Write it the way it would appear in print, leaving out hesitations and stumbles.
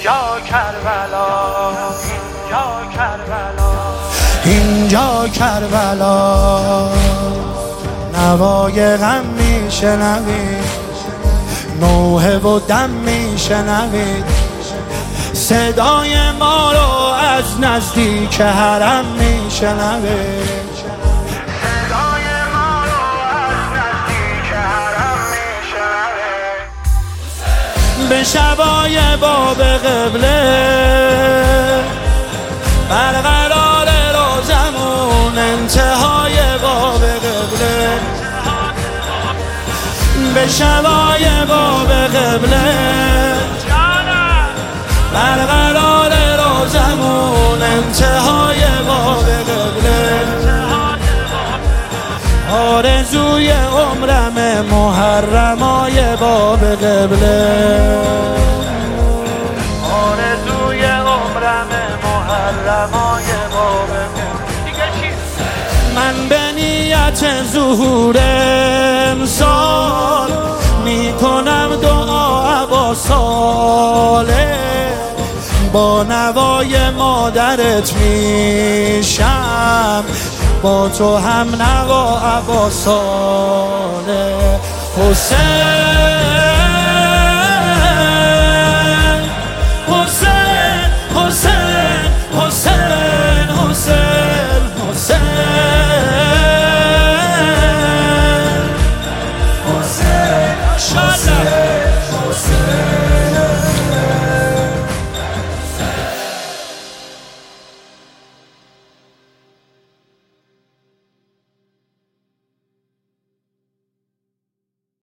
اینجا کربلا نوای غم میشنوید، نوحه و دم میشنوید، صدای ما رو از نزدیک حرم میشنوید، به شبای باب قبله برقرار روزمون، انتهای باب قبله، به شبای باب قبله برقرار روزمون، انتهای باب قبله، آرزوی عمرم محرمای باب قبله، آرزوی عمرم محرمای باب قبله. من به نیت ظهور امسال میکنم دعا با ساله، با نوای مادرت میشم، با تو هم نوا ابا ساله. حسین حسین حسین حسین حسین حسین حسین حسین